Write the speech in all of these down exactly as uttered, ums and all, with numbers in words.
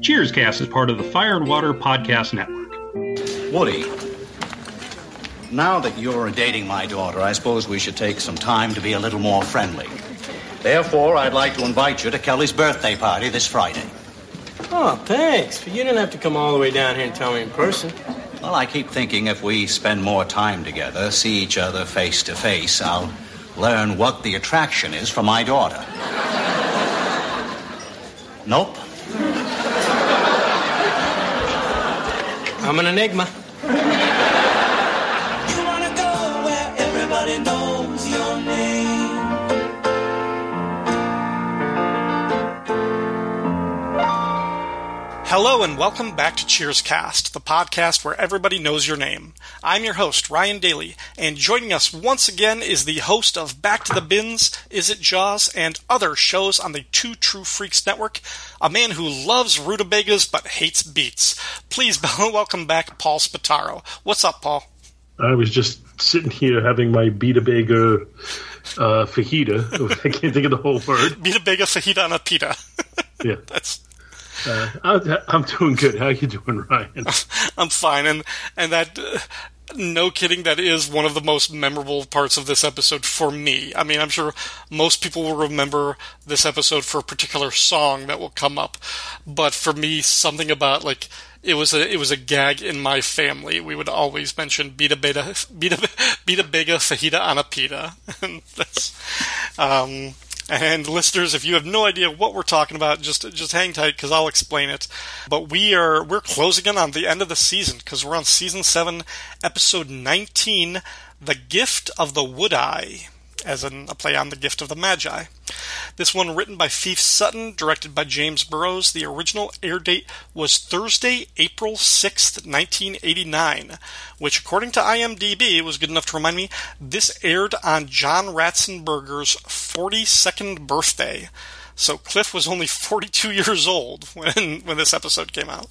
Cheerscast is part of the Fire and Water Podcast Network. Woody, now that you're dating my daughter, I suppose we should take some time to be a little more friendly. Therefore, I'd like to invite you to Kelly's birthday party this Friday. Oh, thanks. You didn't have to come all the way down here and tell me in person. Well, I keep thinking if we spend more time together, see each other face to face, I'll learn what the attraction is for my daughter. Nope. I'm an enigma. You wanna go where everybody knows your name. Hello and welcome back to Cheerscast, the podcast where everybody knows your name. I'm your host, Ryan Daly, and joining us once again is the host of Back to the Bins, Is It Jaws, and other shows on the Two True Freaks Network, a man who loves rutabagas but hates beets. Please welcome back Paul Spataro. What's up, Paul? I was just sitting here having my Beta-Bega uh, fajita. I can't think of the whole word. Beta-Bega fajita on a pita. Yeah. That's... Uh, I'm doing good. How you doing, Ryan? I'm fine, and and that, uh, no kidding, that is one of the most memorable parts of this episode for me. I mean, I'm sure most people will remember this episode for a particular song that will come up, but for me, something about, like, it was a it was a gag in my family. We would always mention Beta Beta Beta Beta Bega Fajita on a Pita, and that's. Um, And listeners, if you have no idea what we're talking about, just just hang tight because I'll explain it. But we are we're closing in on the end of the season because we're on season seven, episode nineteen, "The Gift of the Wood-Eye," as in a play on the Gift of the Magi. This one written by Fief Sutton, directed by James Burrows. The original air date was Thursday, April sixth, nineteen eighty-nine, which, according to IMDb, was good enough to remind me, this aired on John Ratzenberger's forty-second birthday. So Cliff was only forty-two years old when, when this episode came out.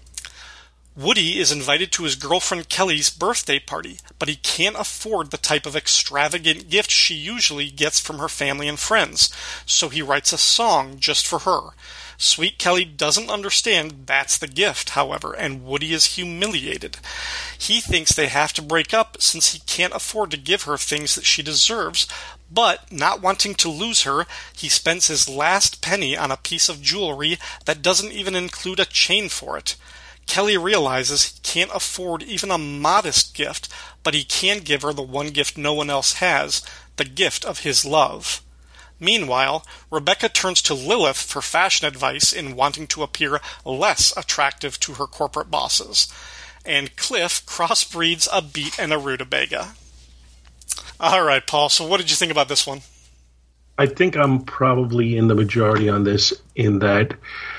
Woody is invited to his girlfriend Kelly's birthday party, but he can't afford the type of extravagant gift she usually gets from her family and friends, so he writes a song just for her. Sweet Kelly doesn't understand that's the gift, however, and Woody is humiliated. He thinks they have to break up since he can't afford to give her things that she deserves, but, not wanting to lose her, he spends his last penny on a piece of jewelry that doesn't even include a chain for it. Kelly realizes he can't afford even a modest gift, but he can give her the one gift no one else has, the gift of his love. Meanwhile, Rebecca turns to Lilith for fashion advice in wanting to appear less attractive to her corporate bosses. And Cliff crossbreeds a beet and a rutabaga. All right, Paul, so what did you think about this one? I think I'm probably in the majority on this, in that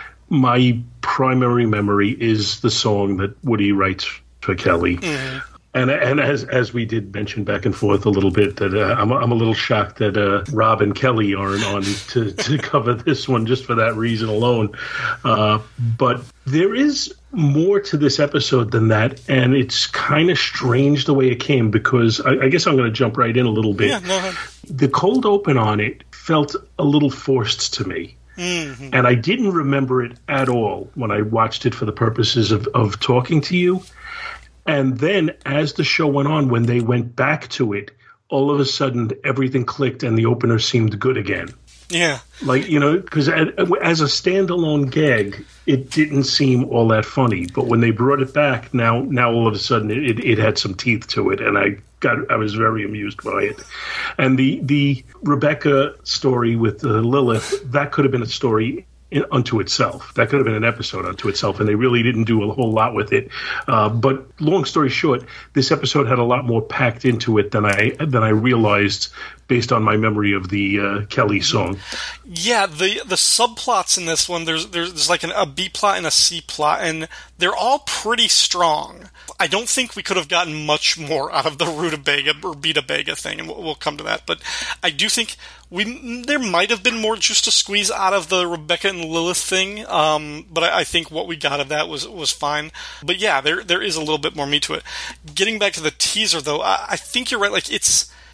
my primary memory is the song that Woody writes for Kelly. Mm-hmm. And and as as we did mention back and forth a little bit, that uh, I'm I'm a little shocked that uh, Rob and Kelly aren't on to, to cover this one just for that reason alone. Uh, but there is more to this episode than that, and it's kind of strange the way it came, because I, I guess I'm going to jump right in a little bit. Yeah, no. The cold open on it felt a little forced to me. Mm-hmm. And I didn't remember it at all when I watched it for the purposes of, of talking to you. And then as the show went on, when they went back to it, all of a sudden everything clicked and the opener seemed good again. Yeah. Like, you know, because as a standalone gag, it didn't seem all that funny. But when they brought it back, now now all of a sudden it, it had some teeth to it. And I got I was very amused by it. And the, the Rebecca story with uh, Lilith, that could have been a story in, unto itself. That could have been an episode unto itself. And they really didn't do a whole lot with it. Uh, but long story short, this episode had a lot more packed into it than I than I realized, based on my memory of the uh, Kelly song. Yeah, the the subplots in this one, there's there's like an, a B plot and a C plot, and they're all pretty strong. I don't think we could have gotten much more out of the rutabaga or beta-bega thing, and we'll, we'll come to that. But I do think we there might have been more juice to squeeze out of the Rebecca and Lilith thing, um, but I, I think what we got of that was was fine. But yeah, there there is a little bit more meat to it. Getting back to the teaser, though, I, I think you're right. Like, it's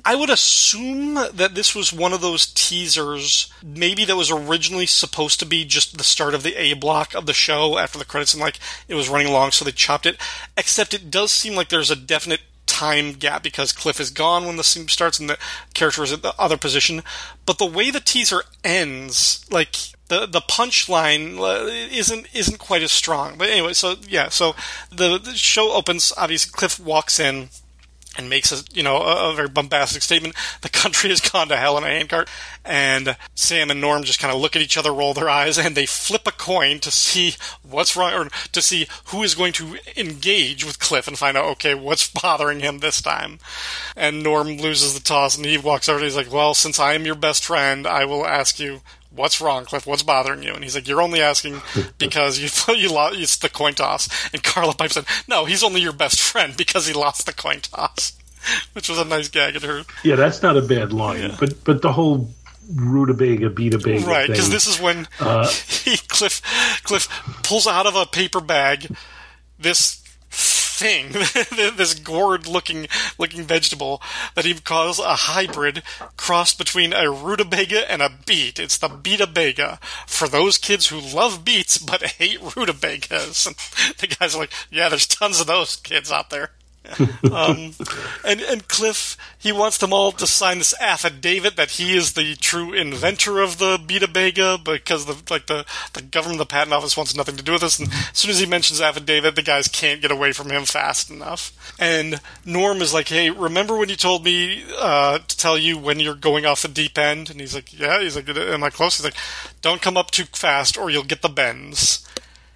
I would assume that this was one of those teasers, maybe that was originally supposed to be just the start of the A block of the show after the credits, and like it was running along, so they chopped it. Except it does seem like there's a definite time gap because Cliff is gone when the scene starts and the character is at the other position. But the way the teaser ends, like the the punchline isn't isn't quite as strong. But anyway, so yeah, so the, the show opens. Obviously, Cliff walks in and makes a you know a, a very bombastic statement. The country has gone to hell in a handcart, and Sam and Norm just kind of look at each other, roll their eyes, and they flip a coin to see what's wrong, or to see who is going to engage with Cliff and find out, okay, what's bothering him this time. And Norm loses the toss, and he walks over and he's like, well, since I am your best friend, I will ask you, what's wrong, Cliff? What's bothering you? And he's like, you're only asking because you you lost it's the coin toss. And Carla pipes in, no, he's only your best friend because he lost the coin toss. Which was a nice gag at her. Yeah, that's not a bad line. Yeah. But but the whole rutabaga, beatabaga right, thing. Because this is when uh, he, Cliff Cliff pulls out of a paper bag this thing, this gourd-looking looking vegetable that he calls a hybrid crossed between a rutabaga and a beet. It's the beatabaga for those kids who love beets but hate rutabagas. And the guys are like, yeah, there's tons of those kids out there. um, and and Cliff, he wants them all to sign this affidavit that he is the true inventor of the beatabaga because the like the, the government, the patent office wants nothing to do with this. And as soon as he mentions affidavit, the guys can't get away from him fast enough. And Norm is like, hey, remember when you told me uh, to tell you when you're going off the deep end? And he's like, yeah. He's like, am I close? He's like, don't come up too fast or you'll get the bends.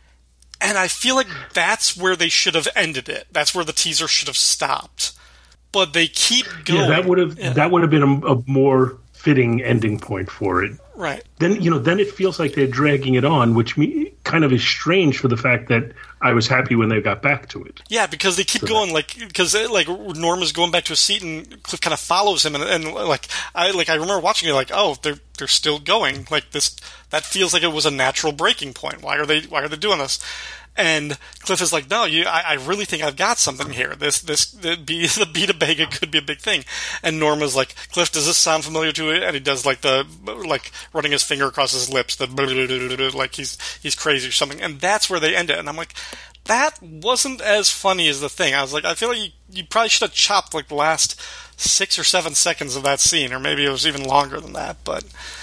And I feel like that's where they should have ended it. That's where the teaser should have stopped. But they keep going. Yeah, that would have yeah. that would have been a, a more fitting ending point for it. Right. Then you know, then it feels like they're dragging it on, which me, kind of is strange for the fact that I was happy when they got back to it. Yeah, because they keep so going, like because like Norm is going back to his seat, and Cliff kind of follows him, and, and like I like I remember watching it, like oh they're they're still going, like this that feels like it was a natural breaking point. Why are they why are they doing this? And Cliff is like, no, you, I, I really think I've got something here. This, this, the, be, the beatabaga could be a big thing. And Norma's like, Cliff, does this sound familiar to you? And he does like the, like running his finger across his lips, the, like he's, he's crazy or something. And that's where they end it. And I'm like, that wasn't as funny as the thing. I was like, I feel like you, you probably should have chopped like the last six or seven seconds of that scene, or maybe it was even longer than that, but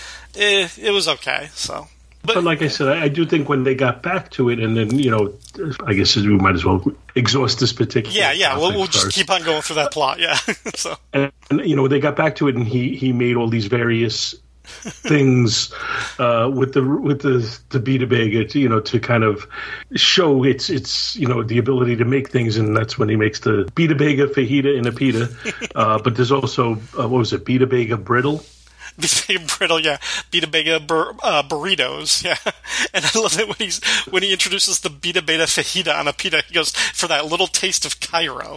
it, it was okay, so. But, but like I said, I do think when they got back to it, and then, you know, I guess we might as well exhaust this particular Yeah, yeah, we'll, we'll just first. keep on going through that plot, yeah. so and, and, you know, they got back to it, and he, he made all these various things uh, with the with the, the beatabaga, to, you know, to kind of show its, its, you know, the ability to make things, and that's when he makes the beatabaga fajita in a pita. Uh, but there's also, uh, what was it, beatabaga brittle? Beatabaga brittle, yeah. Beatabaga bur- uh, burritos, yeah. And I love it when he's when he introduces the beatabaga fajita on a pita. He goes for that little taste of Cairo.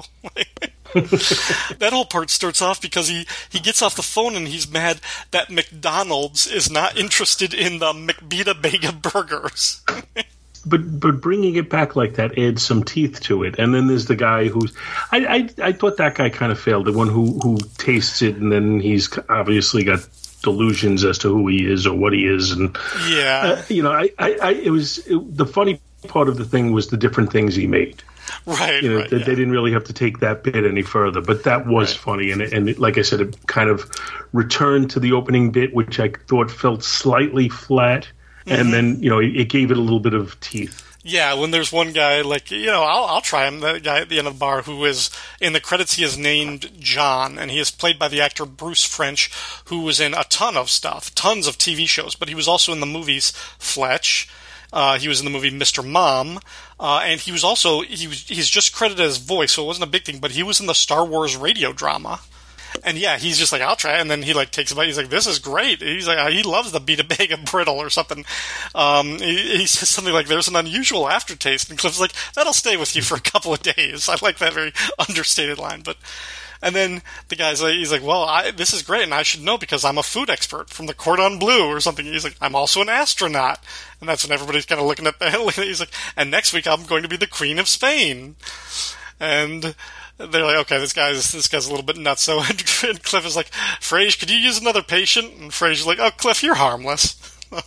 That whole part starts off because he, he gets off the phone and he's mad that McDonald's is not interested in the McBeatabaga burgers. But but bringing it back like that adds some teeth to it. And then there's the guy who's I I, I thought that guy kind of failed. The one who, who tastes it, and then he's obviously got delusions as to who he is or what he is. And yeah, uh, you know, I, I, I it was it, the funny part of the thing was the different things he made. Right, you know, right, they, yeah. they didn't really have to take that bit any further, but that was right. funny, and it, and it, like I said, it kind of returned to the opening bit, which I thought felt slightly flat, mm-hmm. and then you know it, it gave it a little bit of teeth. Yeah, when there's one guy, like, you know, I'll, I'll try him, the guy at the end of the bar who is, in the credits he is named John, and he is played by the actor Bruce French, who was in a ton of stuff, tons of T V shows, but he was also in the movies Fletch, uh, he was in the movie Mister Mom, uh, and he was also, he was, he's just credited as voice, so it wasn't a big thing, but he was in the Star Wars radio drama. And yeah, he's just like, I'll try it. And then he like takes a bite. He's like, this is great. He's like, he loves the beatabaga brittle or something. Um, he, he says something like, there's an unusual aftertaste. And Cliff's like, that'll stay with you for a couple of days. I like that very understated line. But, and then the guy's like, he's like, well, I, this is great. And I should know because I'm a food expert from the Cordon Bleu or something. He's like, I'm also an astronaut. And that's when everybody's kind of looking at the, he's like, and next week I'm going to be the Queen of Spain. And they're like, okay, this guy's this guy's a little bit nuts. So and Cliff is like, Frasier, could you use another patient? And Frasier's like, oh, Cliff, you're harmless.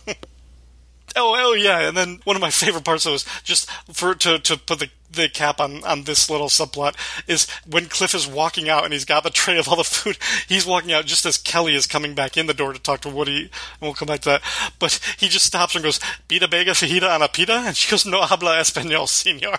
Oh, oh yeah, and then one of my favorite parts though is just for to to put the the cap on, on this little subplot is when Cliff is walking out and he's got the tray of all the food. He's walking out just as Kelly is coming back in the door to talk to Woody, and we'll come back to that. But he just stops and goes, "Pita bega fajita ana pita," and she goes, "No habla español, señor."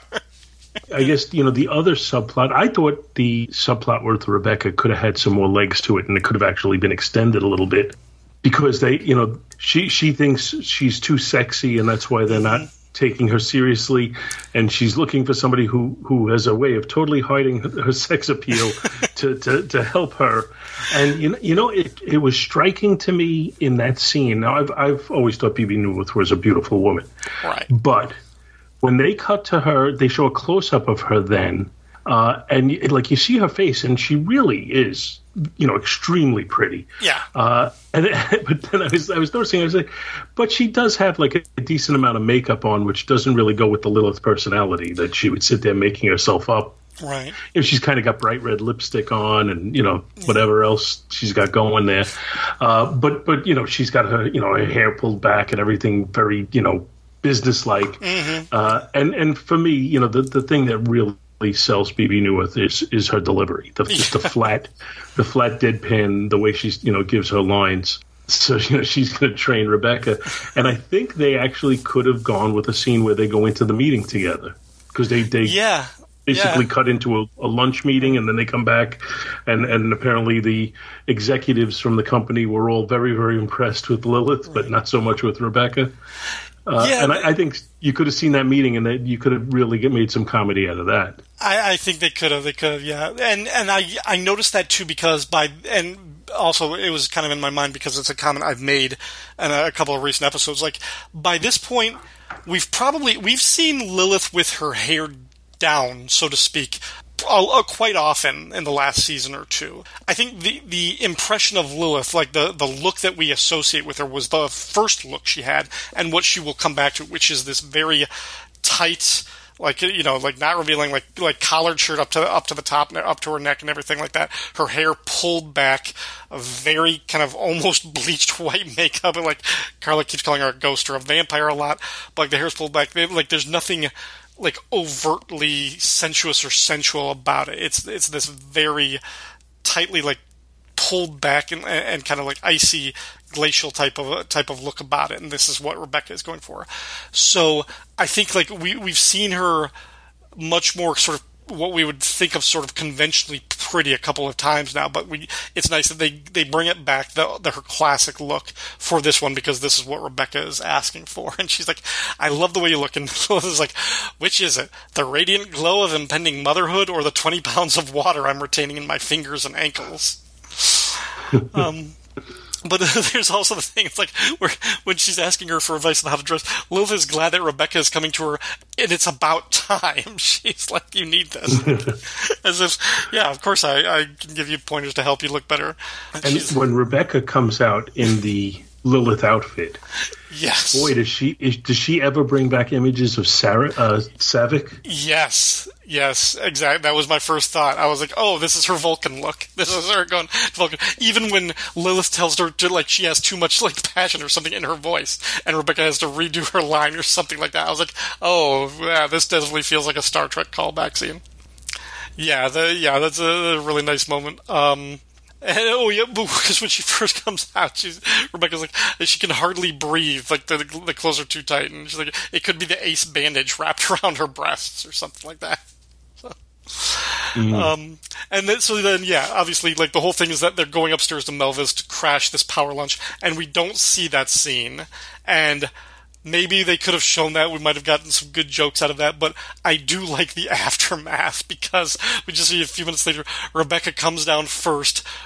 I guess, you know, the other subplot, I thought the subplot with Rebecca could have had some more legs to it, and it could have actually been extended a little bit. Because they, you know, she she thinks she's too sexy, and that's why they're not taking her seriously. And she's looking for somebody who, who has a way of totally hiding her, her sex appeal to, to, to help her. And you know, you know, it it was striking to me in that scene. Now, I've I've always thought Bebe Neuwirth was a beautiful woman, right? But when they cut to her, they show a close up of her then, uh, and like you see her face, and she really is, you know, extremely pretty. Yeah. Uh, and but then I was I was noticing, I was like, but she does have like a, a decent amount of makeup on, which doesn't really go with the Lilith personality that she would sit there making herself up. Right. You know, she's kind of got bright red lipstick on, and you know whatever else she's got going there. Uh, but but you know she's got her you know her hair pulled back and everything very you know businesslike. Mm-hmm. Uh, and and for me, you know the the thing that really sells Bebe Neuwirth is is her delivery, the just the flat, the flat deadpan, the way she's you know gives her lines. So you know she's going to train Rebecca, and I think they actually could have gone with a scene where they go into the meeting together because they they yeah basically yeah. cut into a, a lunch meeting, and then they come back, and and apparently the executives from the company were all very very impressed with Lilith, right. but not so much with Rebecca. Uh, yeah, and I, I think you could have seen that meeting, and that you could have really get, made some comedy out of that. I, I think they could have. They could have, yeah. And and I I noticed that too because by and also it was kind of in my mind because it's a comment I've made in a couple of recent episodes. Like by this point, we've probably we've seen Lilith with her hair down, so to speak, Uh, quite often in the last season or two. I think the, the impression of Lilith, like the, the look that we associate with her, was the first look she had, and what she will come back to, which is this very tight, like you know, like not revealing, like like collared shirt up to up to the top, up to her neck, and everything like that. Her hair pulled back, a very kind of almost bleached white makeup, and like Carla keeps calling her a ghost or a vampire a lot, but like the hair's pulled back. Like there's nothing like overtly sensuous or sensual about it. It's it's this very tightly like pulled back and, and kind of like icy glacial type of type of look about it, and this is what Rebecca is going for. So I think like we we've seen her much more sort of what we would think of sort of conventionally pretty a couple of times now, but we it's nice that they, they bring it back, the, the her classic look for this one, because this is what Rebecca is asking for. And she's like, I love the way you look. And Lilith is like, which is it? The radiant glow of impending motherhood or the twenty pounds of water I'm retaining in my fingers and ankles? um, But there's also the thing, it's like, where when she's asking her for advice on how to dress, Lilith is glad that Rebecca is coming to her, and it's about time. She's like, you need this. As if, yeah, of course I, I can give you pointers to help you look better. And, and when Rebecca comes out in the Lilith outfit, yes, boy, does she is, does she ever bring back images of Sarah uh, Savick? Yes, yes, exactly. That was my first thought. I was like, oh, this is her Vulcan look. This is her going Vulcan. Even when Lilith tells her to, like, she has too much like passion or something in her voice, and Rebecca has to redo her line or something like that. I was like, oh, yeah, this definitely feels like a Star Trek callback scene. Yeah, the yeah, that's a really nice moment. Um, And, oh yeah, because when she first comes out, she's Rebecca's like she can hardly breathe, like the the clothes are too tight, and she's like it could be the ace bandage wrapped around her breasts or something like that. So, mm. um, and then so then yeah, obviously like the whole thing is that they're going upstairs to Melvis to crash this power lunch, and we don't see that scene, and maybe they could have shown that. We might have gotten some good jokes out of that, but I do like the aftermath because we just see a few minutes later, Rebecca comes down first,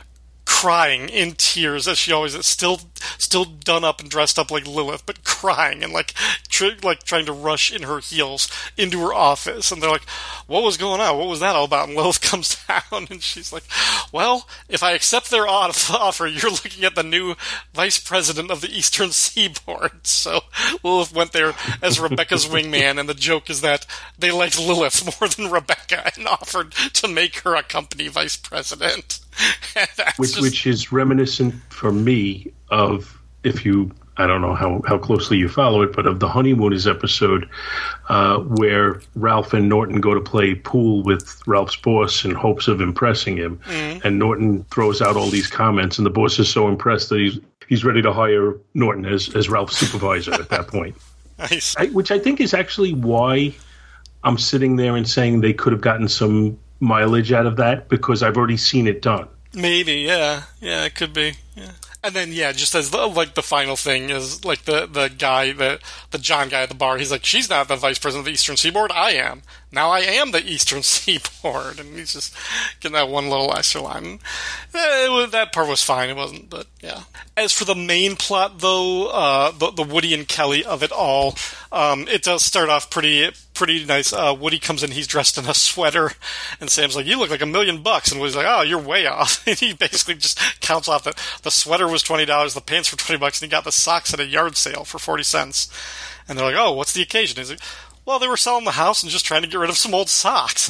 crying in tears as she always is, still still done up and dressed up like Lilith, but crying and like tr- like trying to rush in her heels into her office. And they're like, what was going on? What was that all about? And Lilith comes down and she's like, well, if I accept their offer, you're looking at the new vice president of the Eastern Seaboard. So Lilith went there as Rebecca's wingman, and the joke is that they liked Lilith more than Rebecca and offered to make her a company vice president. Which, just... which is reminiscent for me of, if you, I don't know how, how closely you follow it, but of the Honeymooners episode uh, where Ralph and Norton go to play pool with Ralph's boss in hopes of impressing him. Mm-hmm. And Norton throws out all these comments, and the boss is so impressed that he's he's ready to hire Norton as, as Ralph's supervisor at that point. Nice. I, which I think is actually why I'm sitting there and saying they could have gotten some mileage out of that, because I've already seen it done. Maybe, yeah. Yeah, it could be. Yeah. And then, yeah, just as the, like the final thing is like the, the guy, the the John guy at the bar, he's like, she's not the vice president of the Eastern Seaboard, I am. Now I am the Eastern Seaboard. And he's just getting that one little extra line. Eh, it was, that part was fine, it wasn't, but yeah. As for the main plot, though, uh, the, the Woody and Kelly of it all, um, it does start off pretty pretty nice. Uh, Woody comes in, he's dressed in a sweater, and Sam's like, you look like a million bucks. And Woody's like, oh, you're way off. And he basically just counts off that the sweater was twenty dollars, the pants were twenty bucks, and he got the socks at a yard sale for forty cents. And they're like, oh, what's the occasion? He's like, well, they were selling the house and just trying to get rid of some old socks.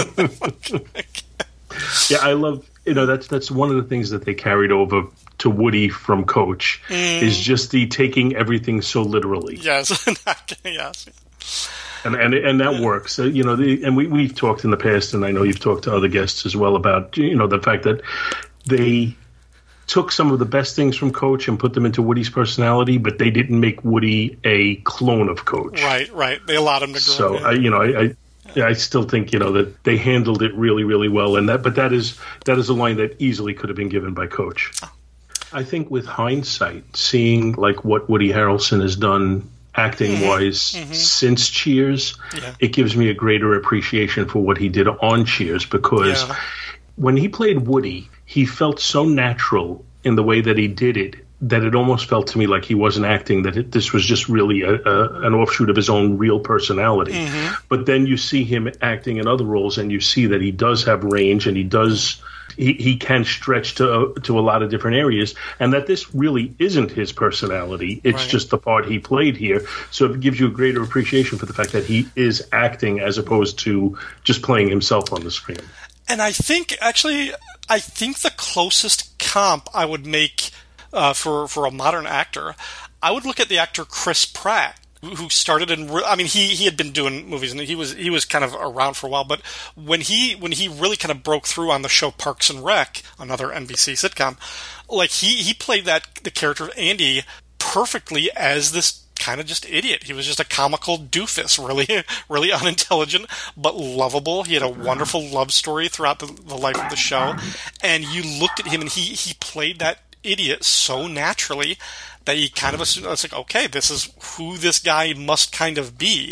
Yeah, I love, you know, that's that's one of the things that they carried over to Woody from Coach, mm. is just the taking everything so literally. Yes, yes. And and and that works. Uh, you know, the, and we we've talked in the past, and I know you've talked to other guests as well about, you know, the fact that they took some of the best things from Coach and put them into Woody's personality, but they didn't make Woody a clone of Coach. Right, right. They allowed him to grow. So, I, you know, I, I I still think, you know, that they handled it really, really well, and that. But that is that is a line that easily could have been given by Coach. Oh. I think with hindsight, seeing like what Woody Harrelson has done acting-wise mm-hmm. mm-hmm. since Cheers, yeah. it gives me a greater appreciation for what he did on Cheers, because yeah. when he played Woody, he felt so natural in the way that he did it that it almost felt to me like he wasn't acting, that it, this was just really a, a, an offshoot of his own real personality. Mm-hmm. But then you see him acting in other roles, and you see that he does have range, and he does... He, he can stretch to to a lot of different areas, and that this really isn't his personality. It's right. just the part he played here. So it gives you a greater appreciation for the fact that he is acting as opposed to just playing himself on the screen. And I think, actually, I think the closest comp I would make uh, for, for a modern actor, I would look at the actor Chris Pratt, who started in, I mean, he, he had been doing movies, and he was he was kind of around for a while, but when he when he really kind of broke through on the show Parks and Rec, another N B C sitcom, like he, he played that the character Andy perfectly as this kind of just idiot. He was just a comical doofus, really really unintelligent, but lovable. He had a wonderful love story throughout the, the life of the show, and you looked at him, and he, he played that idiot so naturally that you kind of assume, it's like, okay, this is who this guy must kind of be.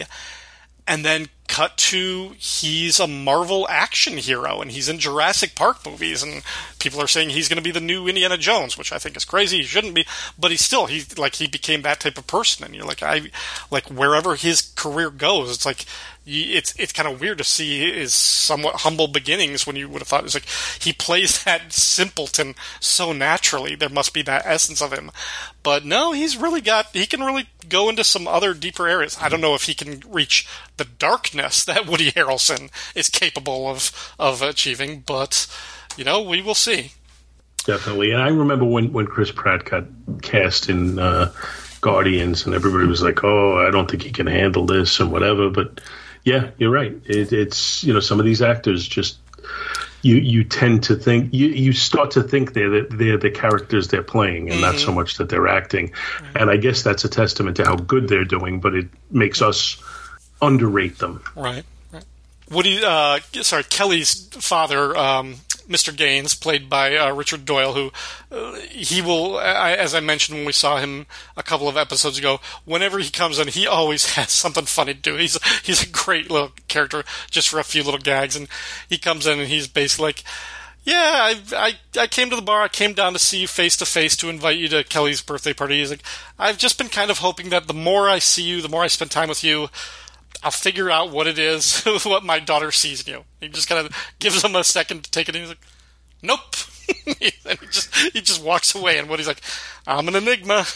And then cut to, he's a Marvel action hero, and he's in Jurassic Park movies, and people are saying he's going to be the new Indiana Jones, which I think is crazy. He shouldn't be, but he's still, he like he became that type of person, and you're like, I like wherever his career goes, it's like, it's it's kind of weird to see his somewhat humble beginnings when you would have thought it was like he plays that simpleton so naturally. There must be that essence of him, but no, he's really got, he can really go into some other deeper areas. I don't know if he can reach the darkness that Woody Harrelson is capable of of achieving, but you know, we will see. Definitely. And I remember when when Chris Pratt got cast in uh, Guardians, and everybody was like, "Oh, I don't think he can handle this," and whatever. But yeah, you're right. It, it's, you know, some of these actors just, you you tend to think, you, you start to think they're the, they're the characters they're playing, and mm-hmm. not so much that they're acting. Mm-hmm. And I guess that's a testament to how good they're doing, but it makes us underrate them. Right. right. Woody, uh, sorry, Kelly's father, um, Mister Gaines, played by uh, Richard Doyle, who uh, he will, I, as I mentioned when we saw him a couple of episodes ago, whenever he comes in, he always has something funny to do. He's he's a great little character just for a few little gags, and he comes in and he's basically like, Yeah, I, I I came to the bar. I came down to see you face to face to invite you to Kelly's birthday party. He's like, I've just been kind of hoping that the more I see you, the more I spend time with you, I'll figure out what it is, what my daughter sees in you. He just kind of gives him a second to take it, and he's like, nope. And he just he just walks away, and Woody's like, I'm an enigma.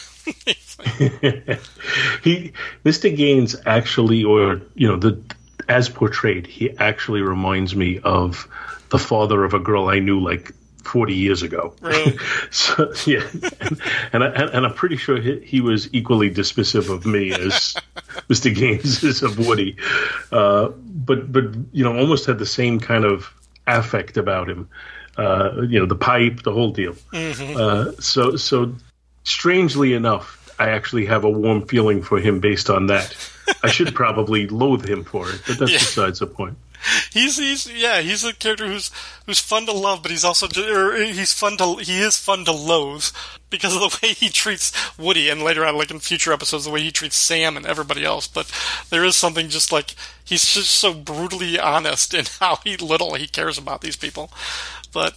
he, Mister Gaines actually, or, you know, the as portrayed, he actually reminds me of the father of a girl I knew like forty years ago. Really? So, yeah. And, and, I, and I'm pretty sure he, he was equally dismissive of me as Mister Gaines is of Woody. Uh, but, but, you know, almost had the same kind of affect about him. Uh, you know, the pipe, the whole deal. Mm-hmm. Uh, so, so strangely enough, I actually have a warm feeling for him based on that. I should probably loathe him for it, but that's yeah. besides the point. He's he's yeah he's a character who's who's fun to love, but he's also or he's fun to he is fun to loathe because of the way he treats Woody, and later on, like in future episodes, the way he treats Sam and everybody else. But there is something just like he's just so brutally honest in how he little he cares about these people. But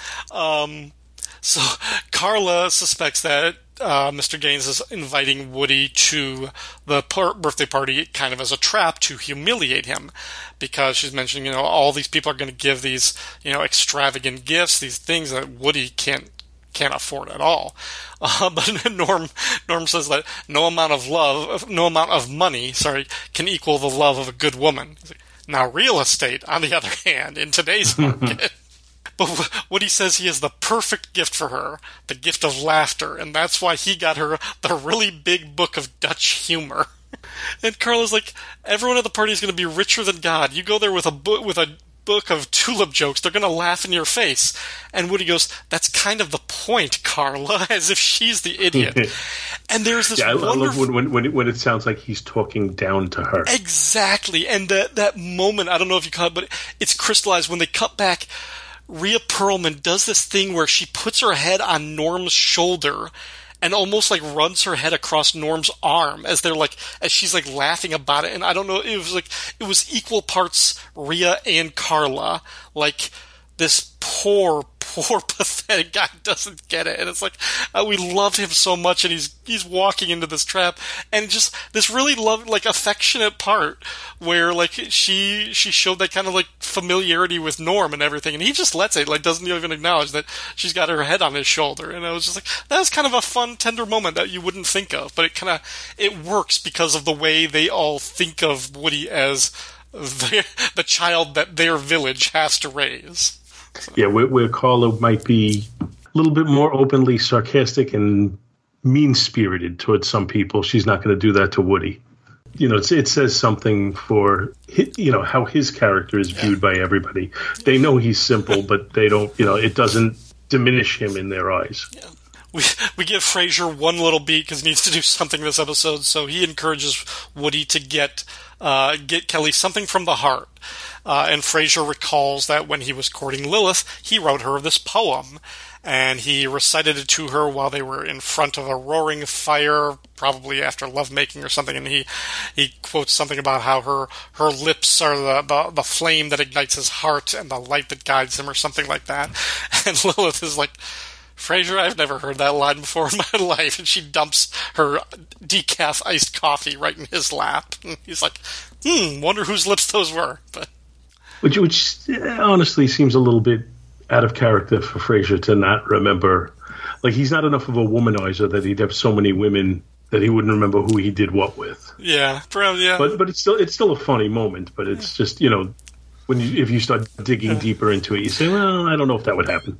um, so Carla suspects that Uh, Mister Gaines is inviting Woody to the par- birthday party kind of as a trap to humiliate him, because she's mentioning, you know, all these people are going to give these, you know, extravagant gifts, these things that Woody can't can't afford at all. Uh, but Norm Norm says that no amount of love, no amount of money, sorry, can equal the love of a good woman. Now, real estate, on the other hand, in today's market. But Woody says he is the perfect gift for her, the gift of laughter, and that's why he got her the really big book of Dutch humor. And Carla's like, everyone at the party is going to be richer than God. You go there with a book with a book of tulip jokes, they're going to laugh in your face. And Woody goes, that's kind of the point, Carla, as if she's the idiot. And there's this yeah, I wonderful... love when, when, when it sounds like he's talking down to her. Exactly. And that, that moment, I don't know if you caught it, but it's crystallized when they cut back. Rhea Perlman does this thing where she puts her head on Norm's shoulder and almost like runs her head across Norm's arm as they're like, as she's like laughing about it. And I don't know, it was like, it was equal parts Rhea and Carla. Like, this poor, poor, pathetic guy doesn't get it. And it's like, uh, we love him so much, and he's he's walking into this trap. And just this really love, like, affectionate part where, like, she she showed that kind of, like, familiarity with Norm and everything. And he just lets it, like, doesn't even acknowledge that she's got her head on his shoulder. And I was just like, that was kind of a fun, tender moment that you wouldn't think of. But it kind of, it works because of the way they all think of Woody as the, the child that their village has to raise. Yeah, where, where Carla might be a little bit more openly sarcastic and mean-spirited towards some people, she's not going to do that to Woody. You know, it's, it says something for, you know, how his character is viewed yeah. by everybody. They know he's simple, but they don't, you know, it doesn't diminish him in their eyes. Yeah. We we give Frasier one little beat because he needs to do something this episode, so he encourages Woody to get uh, get Kelly something from the heart. Uh, and Frasier recalls that when he was courting Lilith, he wrote her this poem, and he recited it to her while they were in front of a roaring fire, probably after lovemaking or something, and he, he quotes something about how her, her lips are the, the, the flame that ignites his heart and the light that guides him, or something like that. And Lilith is like, Frasier, I've never heard that line before in my life. And she dumps her decaf iced coffee right in his lap. And he's like, hmm, wonder whose lips those were. But Which, which honestly seems a little bit out of character for Frasier to not remember. Like, he's not enough of a womanizer that he'd have so many women that he wouldn't remember who he did what with. Yeah, probably, yeah. But but it's still it's still a funny moment. But it's just, you know, when you, if you start digging deeper into it, you say, well, I don't know if that would happen.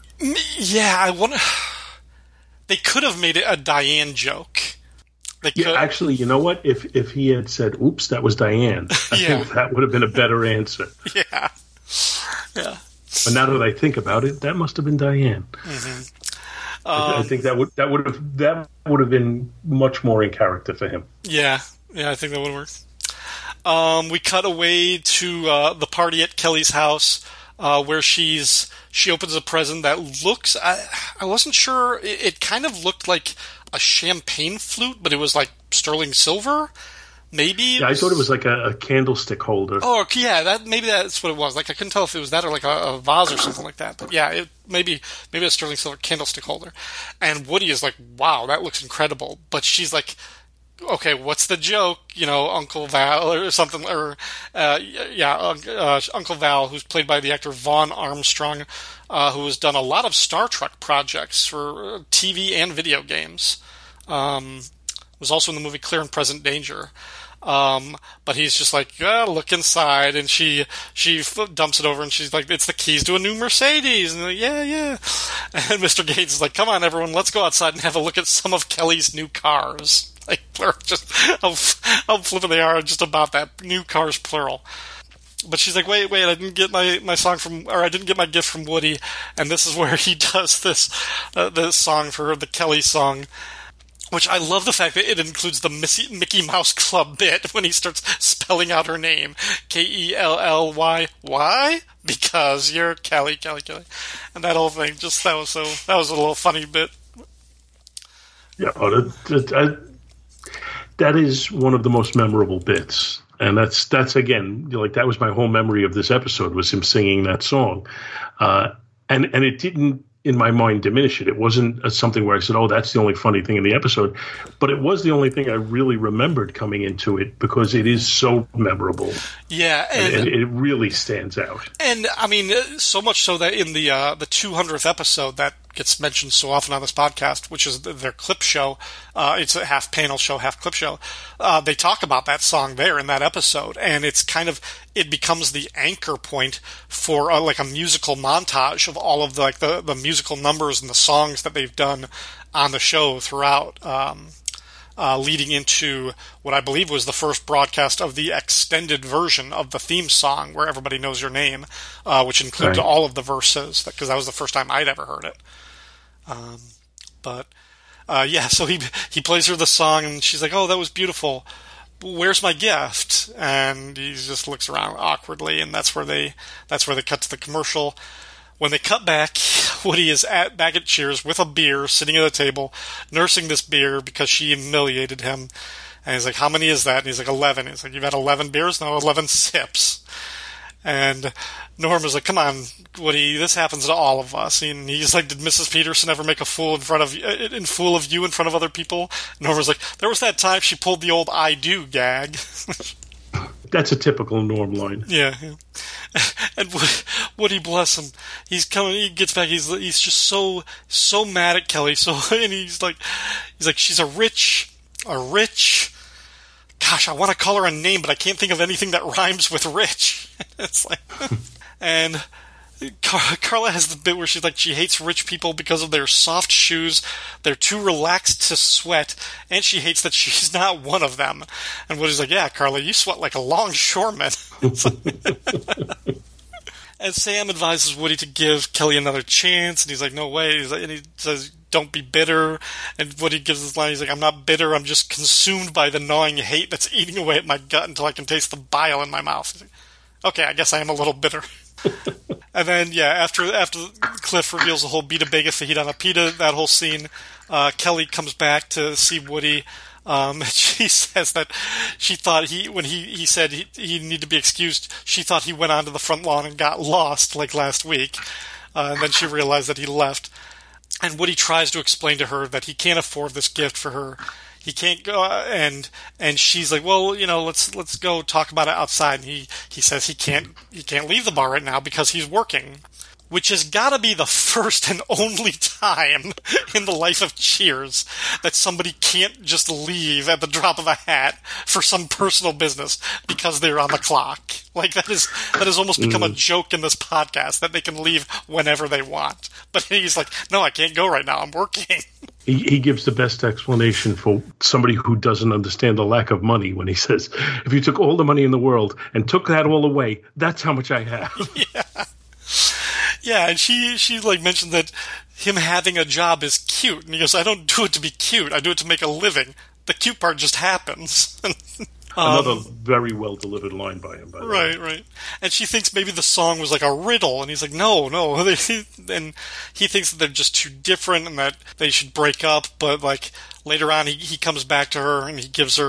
Yeah, I want to... They could have made it a Diane joke. They yeah, could... actually, you know what? If if he had said, oops, that was Diane, I yeah. think that would have been a better answer. Yeah. Yeah. But now that I think about it, that must have been Diane. Mm-hmm. Um, I, I think that would that would have that would have been much more in character for him. Yeah. Yeah, I think that would work. Um, we cut away to uh, the party at Kelly's house. Uh, where she's she opens a present that looks I I wasn't sure it, it kind of looked like a champagne flute, but it was like sterling silver. Maybe Yeah, I thought it was like a, a candlestick holder. Oh, yeah, that maybe that's what it was. Like I couldn't tell if it was that or like a, a vase or something like that. But yeah, it, maybe maybe a sterling silver candlestick holder. And Woody is like, "Wow, that looks incredible." But she's like, "Okay, what's the joke?" You know, Uncle Val or something, or uh, yeah, uh, Uncle Val, who's played by the actor Vaughn Armstrong, uh, who has done a lot of Star Trek projects for T V and video games. Um, was also in the movie Clear and Present Danger. Um, but he's just like, yeah, look inside, and she she dumps it over, and she's like, it's the keys to a new Mercedes, and like, yeah, yeah. And Mister Gates is like, come on, everyone, let's go outside and have a look at some of Kelly's new cars. Like, just how, how flippant they are just about that, new cars plural. But she's like, wait, wait, I didn't get my, my song from, or I didn't get my gift from Woody, and this is where he does this uh, this song for her, the Kelly song. Which I love the fact that it includes the Missy, Mickey Mouse Club bit when he starts spelling out her name. K E L L Y. Why? Because you're Kelly, Kelly, Kelly. And that whole thing, just, that was so, that was a little funny bit. Yeah, that, that, that is one of the most memorable bits. And that's, that's again, like, that was my whole memory of this episode, was him singing that song. Uh, and, and it didn't, in my mind, diminish it. It wasn't a, something where I said, oh, that's the only funny thing in the episode. But it was the only thing I really remembered coming into it, because it is so memorable. Yeah. And, and, and it really stands out. And, I mean, so much so that in the uh, the two hundredth episode that gets mentioned so often on this podcast, which is their clip show, uh, it's a half panel show, half clip show, uh, they talk about that song there in that episode, and it's kind of, it becomes the anchor point for uh, like a musical montage of all of the, like the, the musical numbers and the songs that they've done on the show throughout, um, uh, leading into what I believe was the first broadcast of the extended version of the theme song, where Everybody Knows Your Name, uh, which includes right. all of the verses, because that was the first time I'd ever heard it. Um, but, uh, yeah, so he, he plays her the song, and she's like, oh, that was beautiful. Where's my gift? And he just looks around awkwardly, and that's where they, that's where they cut to the commercial. When they cut back, Woody is at, back at Cheers with a beer, sitting at a table, nursing this beer because she humiliated him. And he's like, how many is that? And he's like, eleven. He's like, you've had eleven beers? No, eleven sips. And Norma's like, come on, Woody, this happens to all of us. And he's like, did Missus Peterson ever make a fool in front of in fool of you in front of other people? Norma's like, there was that time she pulled the old I do gag. That's a typical Norm line. Yeah, yeah. And Woody, bless him, he's coming. He gets back. He's he's just so so mad at Kelly. So and he's like, he's like, she's a rich, a rich. Gosh, I want to call her a name, but I can't think of anything that rhymes with rich. It's like, and Car- Carla has the bit where she's like, she hates rich people because of their soft shoes, they're too relaxed to sweat, and she hates that she's not one of them. And Woody's like, yeah, Carla, you sweat like a longshoreman. And Sam advises Woody to give Kelly another chance, and he's like, no way. He's like, and he says, don't be bitter. And Woody gives this line, he's like, I'm not bitter, I'm just consumed by the gnawing hate that's eating away at my gut until I can taste the bile in my mouth. He's like, okay, I guess I am a little bitter. And then, yeah, after after Cliff reveals the whole Beta Bega Fajita on a Pita, that whole scene, uh, Kelly comes back to see Woody. Um, she says that she thought he, when he, he said he, he needed to be excused, she thought he went onto the front lawn and got lost, like last week. Uh, and then she realized that he left. And Woody tries to explain to her that he can't afford this gift for her. He can't go, uh, and and she's like, well, you know, let's let's go talk about it outside. And he, he says he can't he can't leave the bar right now because he's working, which has got to be the first and only time in the life of Cheers that somebody can't just leave at the drop of a hat for some personal business because they're on the clock. Like, that is that has almost become mm. a joke in this podcast, that they can leave whenever they want. But he's like, no, I can't go right now, I'm working. He, he gives the best explanation for somebody who doesn't understand the lack of money when he says, if you took all the money in the world and took that all away, that's how much I have. Yeah. Yeah, and she, she like mentioned that him having a job is cute. And he goes, I don't do it to be cute. I do it to make a living. The cute part just happens. Another um, very well-delivered line by him, by the Right, way. right. And she thinks maybe the song was like a riddle. And he's like, no, no. And he thinks that they're just too different and that they should break up. But like later on, he, he comes back to her and he gives her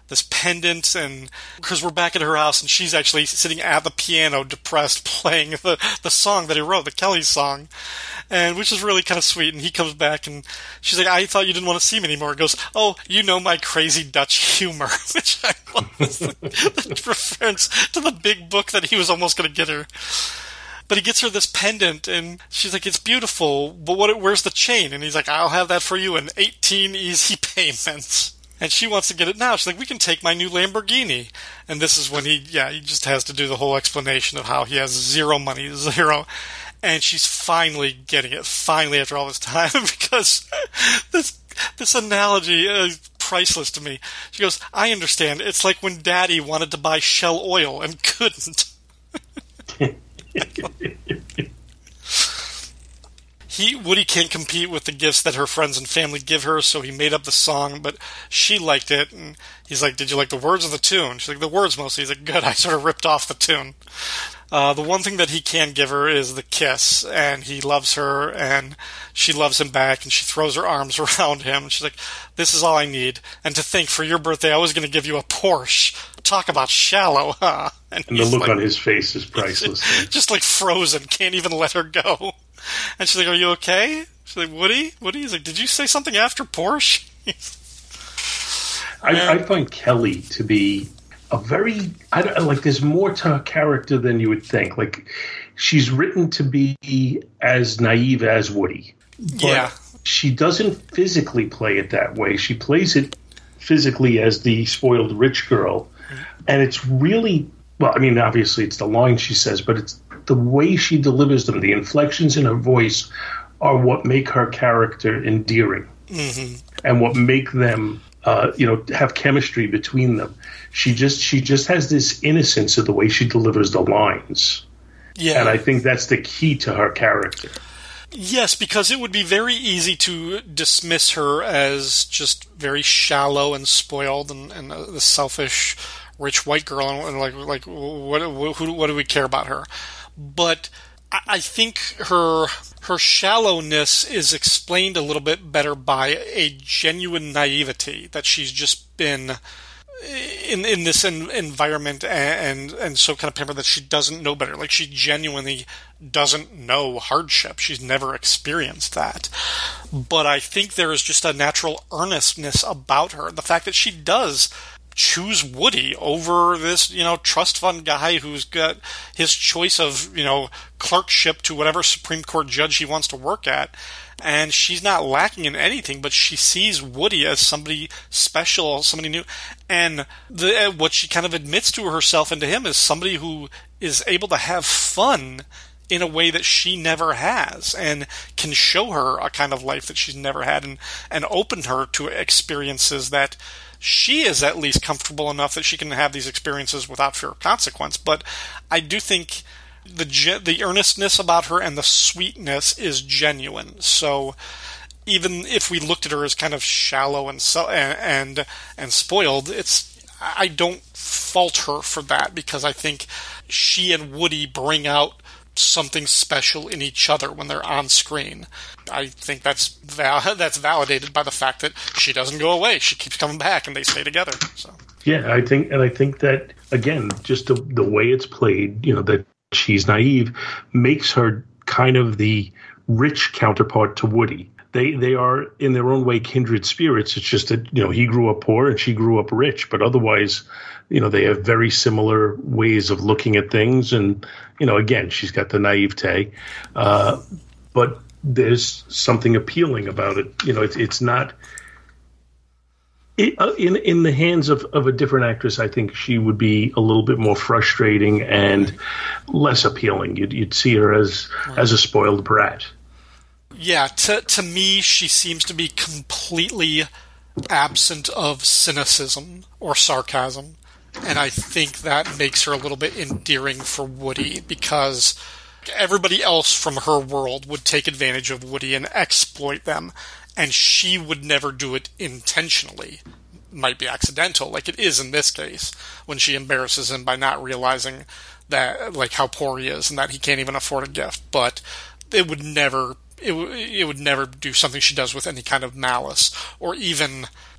this pendant, and because we're back at her house, and she's actually sitting at the piano, depressed, playing the, the song that he wrote, the Kelly song, and which is really kind of sweet. And he comes back, and she's like, "I thought you didn't want to see me anymore." He goes, "Oh, you know my crazy Dutch humor," which I love, the, the reference to the big book that he was almost going to get her. But he gets her this pendant, and she's like, "It's beautiful, but what? Where's the chain?" And he's like, "I'll have that for you in eighteen easy payments." And she wants to get it now. She's like, "We can take my new Lamborghini." And this is when he, yeah, he just has to do the whole explanation of how he has zero money, zero. And she's finally getting it, finally after all this time, because this this analogy is priceless to me. She goes, "I understand. It's like when Daddy wanted to buy Shell Oil and couldn't." He Woody can't compete with the gifts that her friends and family give her, so he made up the song, but she liked it, and he's like, "Did you like the words of the tune?" She's like, "The words mostly." He's like, "Good, I sort of ripped off the tune." Uh, the one thing that he can give her is the kiss, and he loves her, and she loves him back, and she throws her arms around him, and she's like, "This is all I need, and to think for your birthday I was going to give you a Porsche. Talk about shallow, huh?" And, and the look like, on his face is priceless. Just like frozen, can't even let her go. And she's like, "Are you okay?" She's like, "Woody? Woody?" He's like, "Did you say something after Porsche?" I, I find Kelly to be a very, I don't, like, there's more to her character than you would think. Like, she's written to be as naive as Woody. But yeah. She doesn't physically play it that way. She plays it physically as the spoiled rich girl. Mm-hmm. And it's really, well, I mean, obviously it's the line she says, but it's the way she delivers them. The inflections in her voice are what make her character endearing. Mm-hmm. And what make them, uh, you know, have chemistry between them. She just she just has this innocence of the way she delivers the lines. Yeah. And I think that's the key to her character. Yes, because it would be very easy to dismiss her as just very shallow and spoiled and, and a, the selfish, rich white girl, and, and like like what who, what do we care about her? But I, I think her her shallowness is explained a little bit better by a genuine naivety that she's just been in in this in, environment and, and and so kind of pampered that she doesn't know better. Like, she genuinely doesn't know hardship. She's never experienced that. But I think there is just a natural earnestness about her. The fact that she does choose Woody over this, you know, trust fund guy who's got his choice of, you know, clerkship to whatever Supreme Court judge he wants to work at. And she's not lacking in anything, but she sees Woody as somebody special, somebody new. And the, what she kind of admits to herself and to him is somebody who is able to have fun in a way that she never has, and can show her a kind of life that she's never had, and, and open her to experiences that she is at least comfortable enough that she can have these experiences without fear of consequence. But I do think the the earnestness about her and the sweetness is genuine. So even if we looked at her as kind of shallow and so, and, and and spoiled, it's I don't fault her for that, because I think she and Woody bring out something special in each other when they're on screen. I think that's val- that's validated by the fact that she doesn't go away. She keeps coming back, and they stay together. So yeah, I think, and I think that again, just the the way it's played, you know, that she's naive makes her kind of the rich counterpart to Woody. They they are in their own way kindred spirits. It's just that, you know, he grew up poor and she grew up rich, but otherwise, you know, they have very similar ways of looking at things. And, you know, again, she's got the naivete, uh, but there's something appealing about it. You know, it's it's not it, uh, in in the hands of, of a different actress. I think she would be a little bit more frustrating and less appealing. You'd you'd see her as as a spoiled brat. Yeah, to to me, she seems to be completely absent of cynicism or sarcasm. And I think that makes her a little bit endearing for Woody, because everybody else from her world would take advantage of Woody and exploit them, and she would never do it intentionally. Might be accidental, like it is in this case, when she embarrasses him by not realizing that, like, how poor he is and that he can't even afford a gift. But it would never, it, w- it would never do something she does with any kind of malice, or even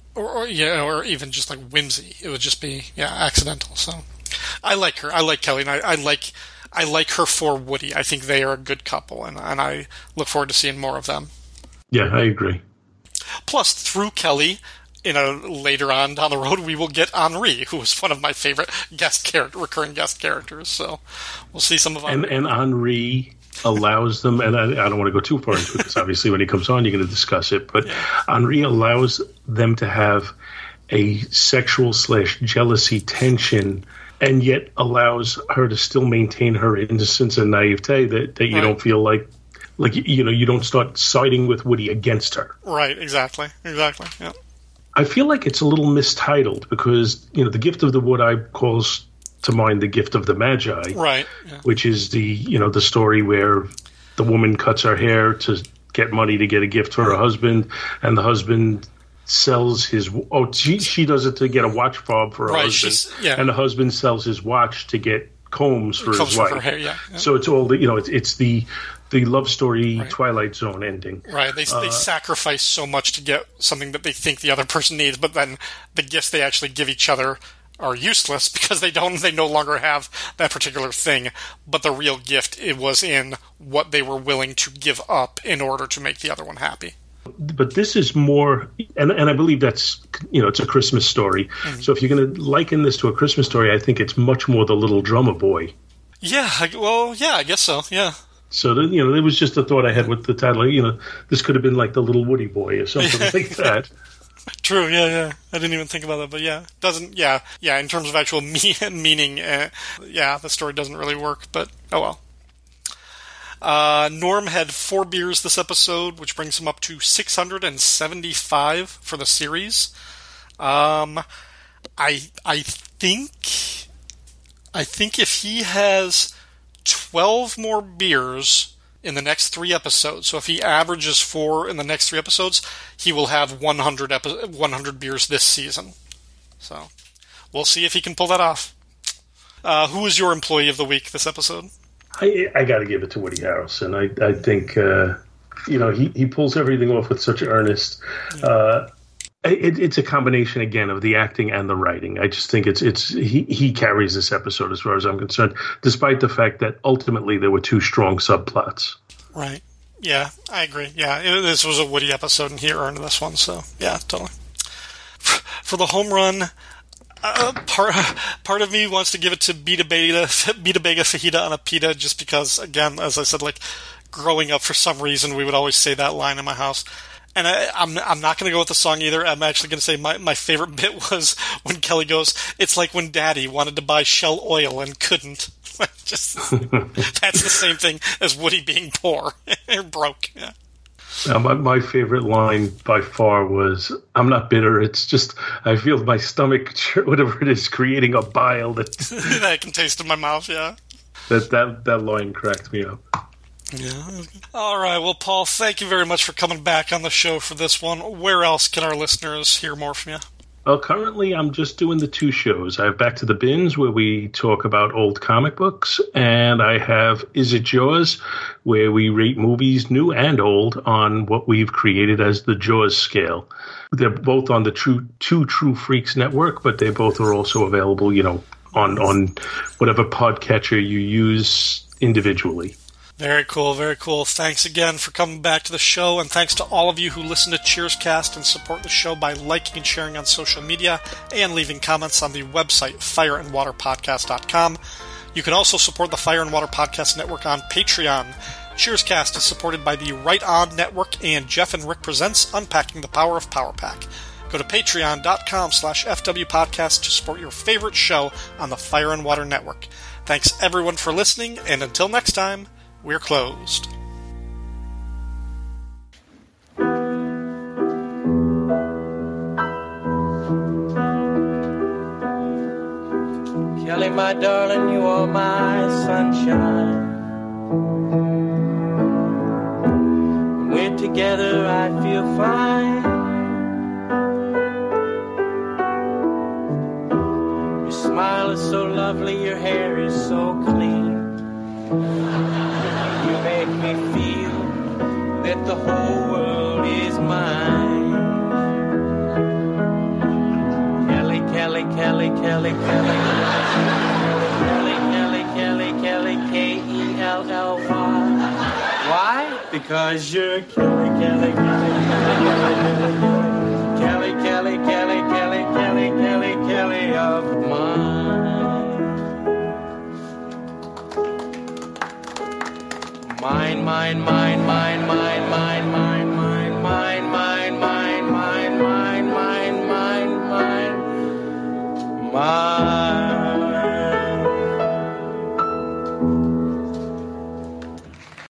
or, or yeah, or even just like whimsy. It would just be yeah accidental. So I like her. I like Kelly, and I, I like I like her for Woody. I think they are a good couple, and and I look forward to seeing more of them. Yeah, I agree. Plus, through Kelly, in a later on down the road, we will get Henri, who is one of my favorite guest character, recurring guest characters. So we'll see some of and Henri. and Henri allows them, and I, I don't want to go too far into it because obviously when he comes on, you're going to discuss it. But yeah. Henri allows them to have a sexual slash jealousy tension, and yet allows her to still maintain her innocence and naivete. That that you right. don't feel like. Like, you know, you don't start siding with Woody against her. Right, exactly, exactly, yeah. I feel like it's a little mistitled because, you know, The Gift of the Wood-Eye calls to mind The Gift of the Magi. Right. Yeah. Which is the, you know, the story where the woman cuts her hair to get money to get a gift for her husband, and the husband sells his... Oh, she, she does it to get a watch fob for her right, husband. Yeah. And the husband sells his watch to get combs for combs his for wife. Her hair, yeah, yeah. So it's all the, you know, it's, it's the... the love story right. Twilight Zone ending. Right. They uh, they sacrifice so much to get something that they think the other person needs, but then the gifts they actually give each other are useless because they don't they no longer have that particular thing. But the real gift it was in what they were willing to give up in order to make the other one happy. But this is more, and and I believe that's, you know, it's a Christmas story. Mm-hmm. So if you're going to liken this to a Christmas story, I think it's much more The Little Drummer Boy. Yeah. I, well, yeah, I guess so. Yeah. So, the, you know, it was just a thought I had with the title. You know, this could have been like The Little Woody Boy or something like that. True, yeah, yeah. I didn't even think about that, but yeah. Doesn't, yeah, yeah, in terms of actual me- meaning, uh, yeah, the story doesn't really work, but oh well. Uh, Norm had four beers this episode, which brings him up to six hundred seventy-five for the series. Um, I, I think, I think if he has twelve more beers in the next three episodes. So if he averages four in the next three episodes, he will have one hundred, epi- one hundred beers this season. So we'll see if he can pull that off. Uh, who is your employee of the week this episode? I, I got to give it to Woody Harrelson. I, I think, uh, you know, he, he pulls everything off with such earnest. Uh, It, it's a combination again of the acting and the writing. I just think it's it's he, he carries this episode as far as I'm concerned, despite the fact that ultimately there were two strong subplots. Right. Yeah, I agree. Yeah, it, this was a Woody episode, and he earned this one. So yeah, totally. For, for the home run, uh, part part of me wants to give it to Beta Beta Beta Bega Fajita on a pita, just because, again, as I said, like growing up, for some reason we would always say that line in my house. And I, I'm I'm not going to go with the song either. I'm actually going to say my, my favorite bit was when Kelly goes, "It's like when Daddy wanted to buy Shell oil and couldn't." Just that's the same thing as Woody being poor or broke. Yeah. Now, my my favorite line by far was, "I'm not bitter. It's just I feel my stomach, whatever it is, creating a bile that that I can taste in my mouth." Yeah. That that that line cracked me up. Yeah. All right. Well, Paul, thank you very much for coming back on the show for this one. Where else can our listeners hear more from you? Well, currently I'm just doing the two shows. I have Back to the Bins, where we talk about old comic books, and I have Is It Jaws, where we rate movies, new and old, on what we've created as the Jaws scale. They're both on the True Two True Freaks network, but they both are also available, you know, on, on whatever podcatcher you use individually. Very cool, very cool. Thanks again for coming back to the show, and thanks to all of you who listen to Cheerscast and support the show by liking and sharing on social media and leaving comments on the website, fire and water podcast dot com. You can also support the Fire and Water Podcast Network on Patreon. Cheerscast is supported by the Right On Network and Jeff and Rick Presents Unpacking the Power of Power Pack. Go to patreon.com slash FWPodcast to support your favorite show on the Fire and Water Network. Thanks everyone for listening, and until next time, we're closed. Kelly, my darling, you are my sunshine. When we're together, I feel fine. Your smile is so lovely, your hair is so clean. You make me feel that the whole world is mine. Kelly, Kelly, Kelly, Kelly. Kelly, Kelly, Kelly, Kelly, K E L L Y. Why? Because you're Kelly, Kelly, Kelly, Kelly, Kelly, Kelly, Kelly, Kelly, Kelly, Kelly of mine. Mine, mine, mine, mine,